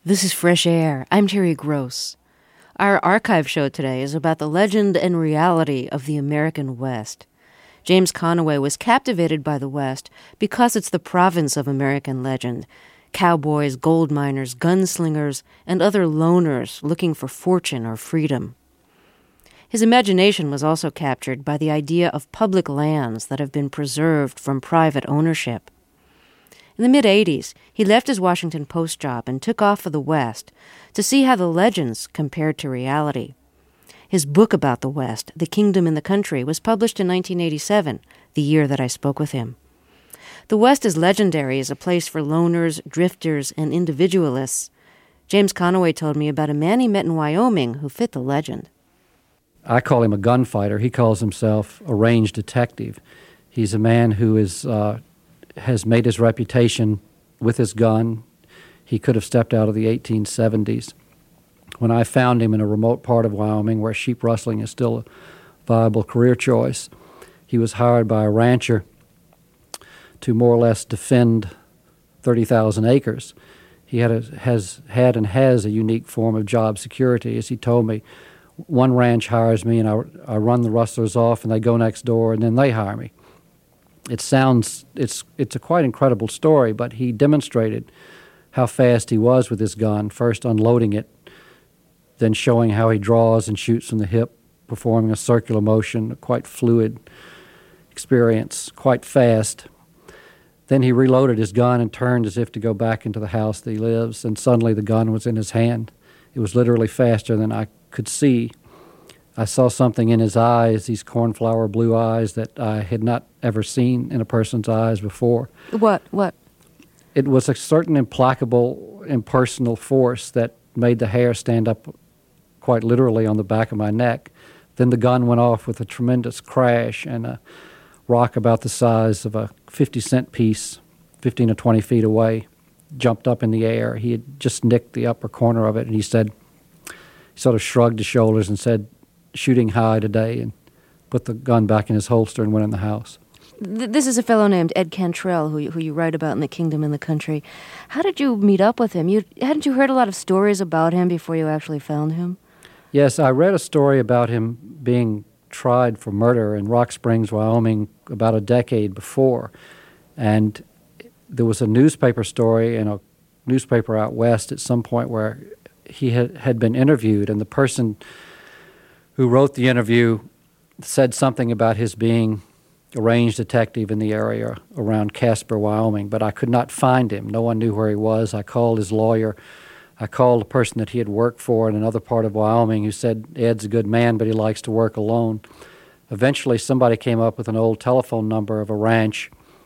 This is Fresh Air. I'm Terry Gross. Our archive show today is about the legend and reality of the American West. James Conaway was captivated by the West because it's the province of American legend. Cowboys, gold miners, gunslingers, and other loners looking for fortune or freedom. His imagination was also captured by the idea of public lands that have been preserved from private ownership. In the mid-'80s, he left his Washington Post job and took off for the West to see how the legends compared to reality. His book about the West, The Kingdom in the Country, was published in 1987, the year that I spoke with him. The West is legendary as a place for loners, drifters, and individualists. James Conaway told me about a man he met in Wyoming who fit the legend. I call him a gunfighter. He calls himself a range detective. He's a man who has made his reputation with his gun. He could have stepped out of the 1870s. When I found him in a remote part of Wyoming where sheep rustling is still a viable career choice, he was hired by a rancher to more or less defend 30,000 acres. He has a unique form of job security. As he told me, one ranch hires me and I run the rustlers off and they go next door and then they hire me. It's a quite incredible story, but he demonstrated how fast he was with his gun, first unloading it, then showing how he draws and shoots from the hip, performing a circular motion, a quite fluid experience, quite fast. Then he reloaded his gun and turned as if to go back into the house that he lives, and suddenly the gun was in his hand. It was literally faster than I could see. I saw something in his eyes, these cornflower blue eyes that I had not ever seen in a person's eyes before. What? It was a certain implacable, impersonal force that made the hair stand up quite literally on the back of my neck. Then the gun went off with a tremendous crash, and a rock about the size of a 50-cent piece, 15 or 20 feet away, jumped up in the air. He had just nicked the upper corner of it, and he sort of shrugged his shoulders and said, "Shooting high today," and put the gun back in his holster and went in the house. This is a fellow named Ed Cantrell who you write about in The Kingdom in the Country. How did you meet up with him? Hadn't you heard a lot of stories about him before you actually found him? Yes, I read a story about him being tried for murder in Rock Springs, Wyoming, about a decade before. And there was a newspaper story in a newspaper out west at some point where he had been interviewed, and the person who wrote the interview said something about his being a range detective in the area around Casper, Wyoming, but I could not find him. No one knew where he was. I called his lawyer. I called a person that he had worked for in another part of Wyoming who said, "Ed's a good man, but he likes to work alone." Eventually, somebody came up with an old telephone number of a ranch.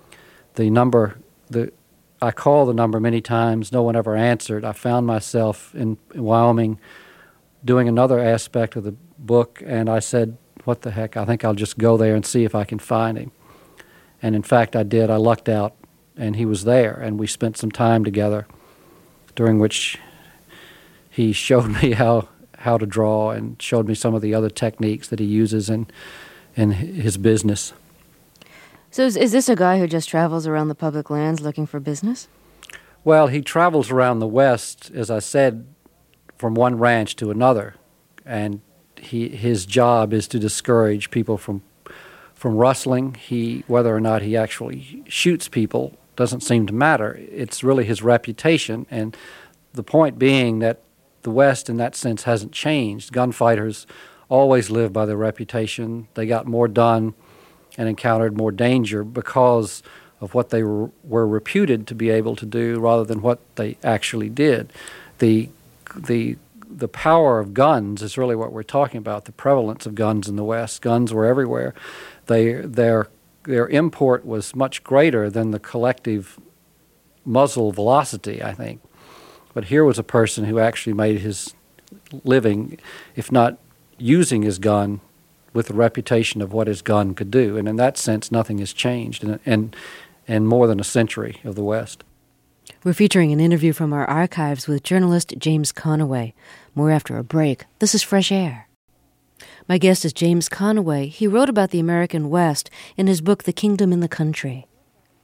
I called the number many times. No one ever answered. I found myself in Wyoming doing another aspect of the book, and I said, "What the heck, I think I'll just go there and see if I can find him." And in fact, I did. I lucked out, and he was there, and we spent some time together, during which he showed me how to draw and showed me some of the other techniques that he uses in his business. So is this a guy who just travels around the public lands looking for business? Well, he travels around the West, as I said, from one ranch to another, and his job is to discourage people from rustling. Whether or not he actually shoots people doesn't seem to matter. It's really his reputation, and the point being that the West, in that sense, hasn't changed. Gunfighters always live by their reputation. They got more done and encountered more danger because of what they were reputed to be able to do rather than what they actually did. The power of guns is really what we're talking about, the prevalence of guns in the West. Guns were everywhere. Their import was much greater than the collective muzzle velocity, I think. But here was a person who actually made his living, if not using his gun, with the reputation of what his gun could do. And in that sense, nothing has changed in more than a century of the West. We're featuring an interview from our archives with journalist James Conaway. More after a break. This is Fresh Air. My guest is James Conaway. He wrote about the American West in his book, The Kingdom in the Country.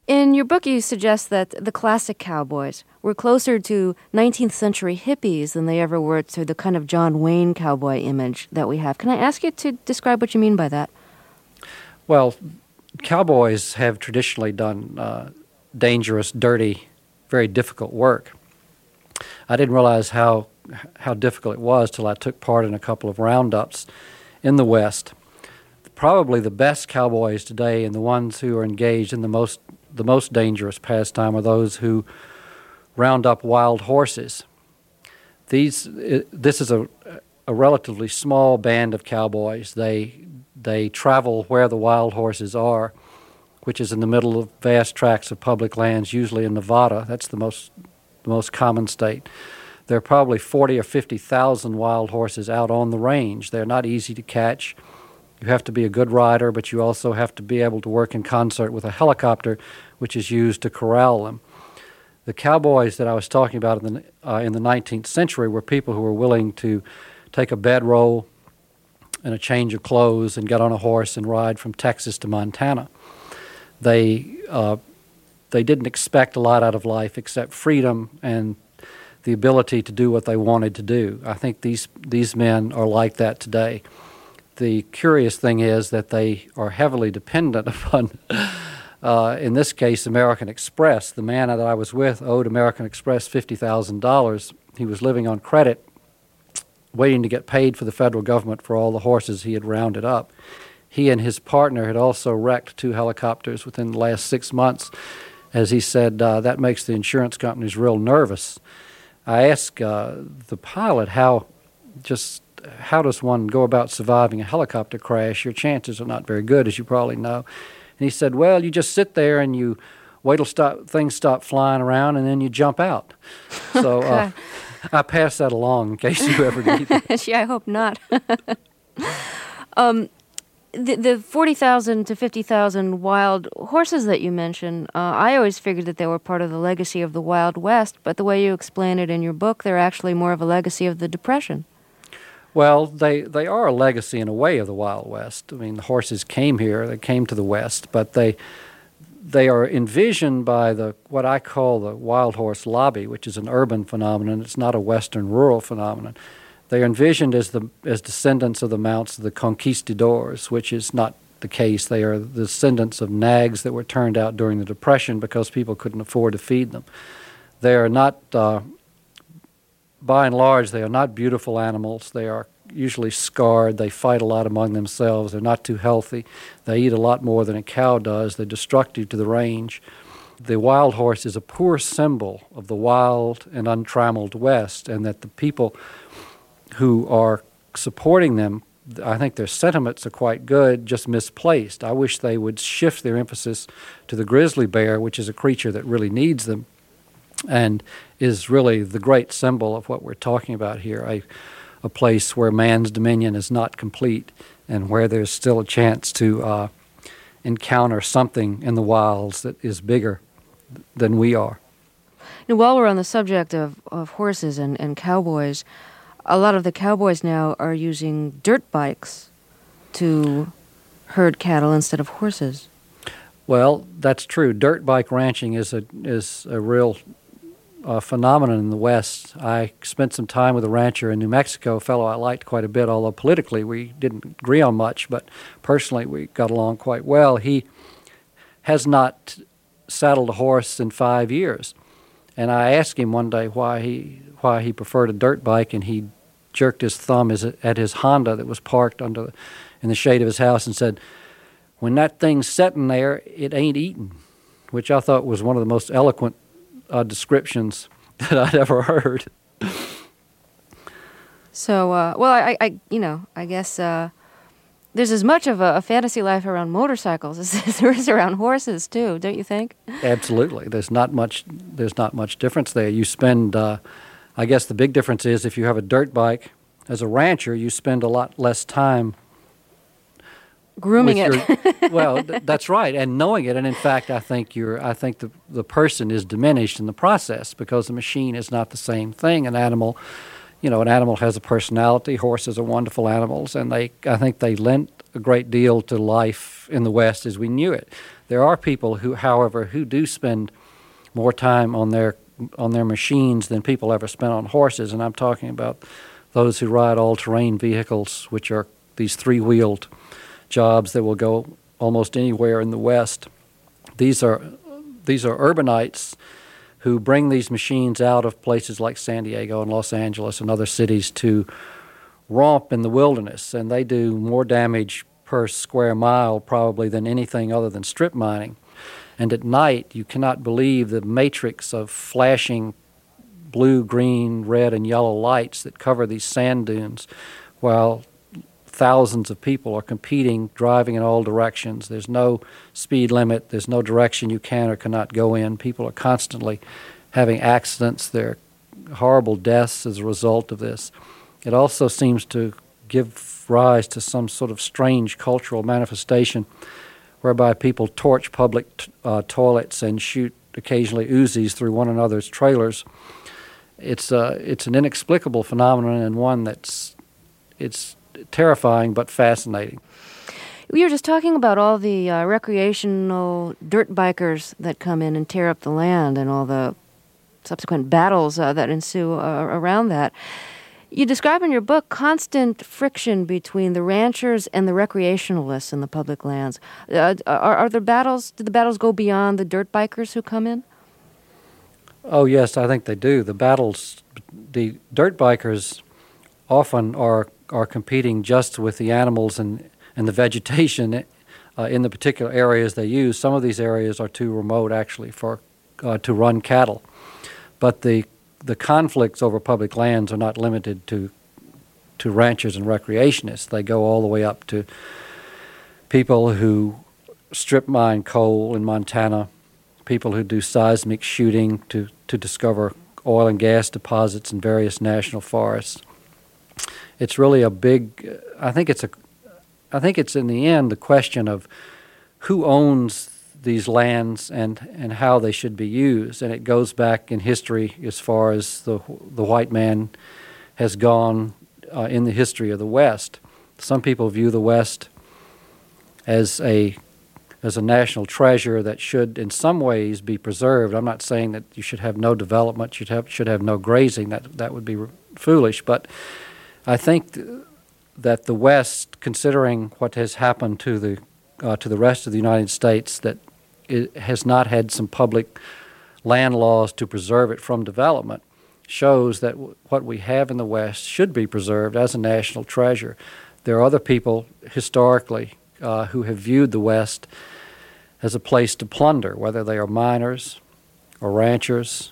In your book, you suggest that the classic cowboys were closer to 19th century hippies than they ever were to the kind of John Wayne cowboy image that we have. Can I ask you to describe what you mean by that? Well, cowboys have traditionally done dangerous, dirty, very difficult work. I didn't realize how difficult it was till I took part in a couple of roundups in the West. Probably the best cowboys today and the ones who are engaged in the most dangerous pastime are those who round up wild horses. This is a relatively small band of cowboys. They travel where the wild horses are, which is in the middle of vast tracts of public lands, usually in Nevada. That's the most common state. There are probably 40 or 50,000 wild horses out on the range. They're not easy to catch. You have to be a good rider, but you also have to be able to work in concert with a helicopter, which is used to corral them. The cowboys that I was talking about in the 19th century were people who were willing to take a bedroll and a change of clothes and get on a horse and ride from Texas to Montana. They didn't expect a lot out of life except freedom and the ability to do what they wanted to do. I think these men are like that today. The curious thing is that they are heavily dependent upon, in this case, American Express. The man that I was with owed American Express $50,000. He was living on credit, waiting to get paid for the federal government for all the horses he had rounded up. He and his partner had also wrecked 2 helicopters within the last 6 months. As he said, that makes the insurance companies real nervous. I asked the pilot how does one go about surviving a helicopter crash? Your chances are not very good, as you probably know. And he said, well, you just sit there and you wait till things stop flying around, and then you jump out. So I pass that along in case you ever need it. Yeah, I hope not. The 40,000 to 50,000 wild horses that you mentioned, I always figured that they were part of the legacy of the Wild West, but the way you explain it in your book, they're actually more of a legacy of the Depression. Well, they are a legacy in a way of the Wild West. I mean, the horses came here, they came to the West, but they are envisioned by what I call the wild horse lobby, which is an urban phenomenon. It's not a Western rural phenomenon. They are envisioned as descendants of the mounts of the conquistadors, which is not the case. They are the descendants of nags that were turned out during the Depression because people couldn't afford to feed them. They are not, by and large, they are not beautiful animals. They are usually scarred. They fight a lot among themselves. They're not too healthy. They eat a lot more than a cow does. They're destructive to the range. The wild horse is a poor symbol of the wild and untrammeled West, and that the people who are supporting them, I think their sentiments are quite good, just misplaced. I wish they would shift their emphasis to the grizzly bear, which is a creature that really needs them and is really the great symbol of what we're talking about here, a place where man's dominion is not complete and where there's still a chance to encounter something in the wilds that is bigger than we are. Now, while we're on the subject of horses and cowboys, a lot of the cowboys now are using dirt bikes to herd cattle instead of horses. Well, that's true. Dirt bike ranching is a real phenomenon in the West. I spent some time with a rancher in New Mexico, a fellow I liked quite a bit, although politically we didn't agree on much, but personally we got along quite well. He has not saddled a horse in 5 years. And I asked him one day why he preferred a dirt bike, and he jerked his thumb at his Honda that was parked in the shade of his house and said, "When that thing's sitting there, it ain't eating," which I thought was one of the most eloquent descriptions that I'd ever heard. So, I guess there's as much of a fantasy life around motorcycles as there is around horses too, don't you think? Absolutely. There's not much difference there. You spend, I guess the big difference is if you have a dirt bike, as a rancher, you spend a lot less time grooming it. Well, that's right, and knowing it. And in fact, I think the person is diminished in the process because the machine is not the same thing. An animal has a personality. Horses are wonderful animals, and I think they lend a great deal to life in the West as we knew it. There are people who, however, who do spend more time on their machines than people ever spent on horses, and I'm talking about those who ride all-terrain vehicles, which are these three-wheeled jobs that will go almost anywhere in the West. These are urbanites who bring these machines out of places like San Diego and Los Angeles and other cities to romp in the wilderness, and they do more damage per square mile probably than anything other than strip mining. And at night, you cannot believe the matrix of flashing blue, green, red, and yellow lights that cover these sand dunes while thousands of people are competing, driving in all directions. There's no speed limit. There's no direction you can or cannot go in. People are constantly having accidents. There are horrible deaths as a result of this. It also seems to give rise to some sort of strange cultural manifestation whereby people torch public toilets and shoot occasionally Uzis through one another's trailers. It's an inexplicable phenomenon, and one it's terrifying but fascinating. We were just talking about all the recreational dirt bikers that come in and tear up the land and all the subsequent battles that ensue around that. You describe in your book constant friction between the ranchers and the recreationalists in the public lands. Are there battles? Do the battles go beyond the dirt bikers who come in? Oh, yes, I think they do. The dirt bikers often are competing just with the animals and the vegetation in the particular areas they use. Some of these areas are too remote, actually, for to run cattle. But the conflicts over public lands are not limited to ranchers and recreationists. They go all the way up to people who strip mine coal in Montana, people who do seismic shooting to discover oil and gas deposits in various national forests. It's really a big. I think it's in the end the question of who owns these lands and how they should be used, and it goes back in history as far as the white man has gone in the history of the West. Some people view the West as a national treasure that should in some ways be preserved. I'm not saying that you should have no development, should have no grazing. That would be foolish, but I think that the West, considering what has happened to the rest of the United States, that it has not had some public land laws to preserve it from development, shows that what we have in the West should be preserved as a national treasure. There are other people historically who have viewed the West as a place to plunder, whether they are miners or ranchers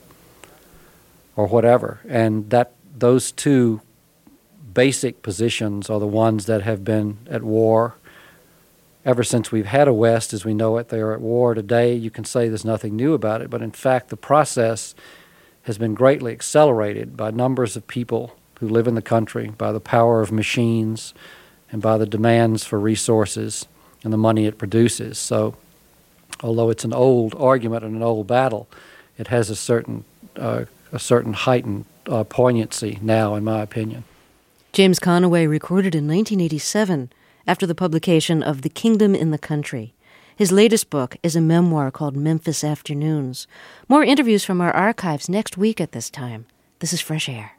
or whatever, and that those two basic positions are the ones that have been at war ever since we've had a West as we know it. They are at war today. You can say there's nothing new about it, but in fact the process has been greatly accelerated by numbers of people who live in the country, by the power of machines, and by the demands for resources and the money it produces. So although it's an old argument and an old battle, it has a certain heightened poignancy now, in my opinion. James Conaway recorded in 1987 after the publication of The Kingdom in the Country. His latest book is a memoir called Memphis Afternoons. More interviews from our archives next week at this time. This is Fresh Air.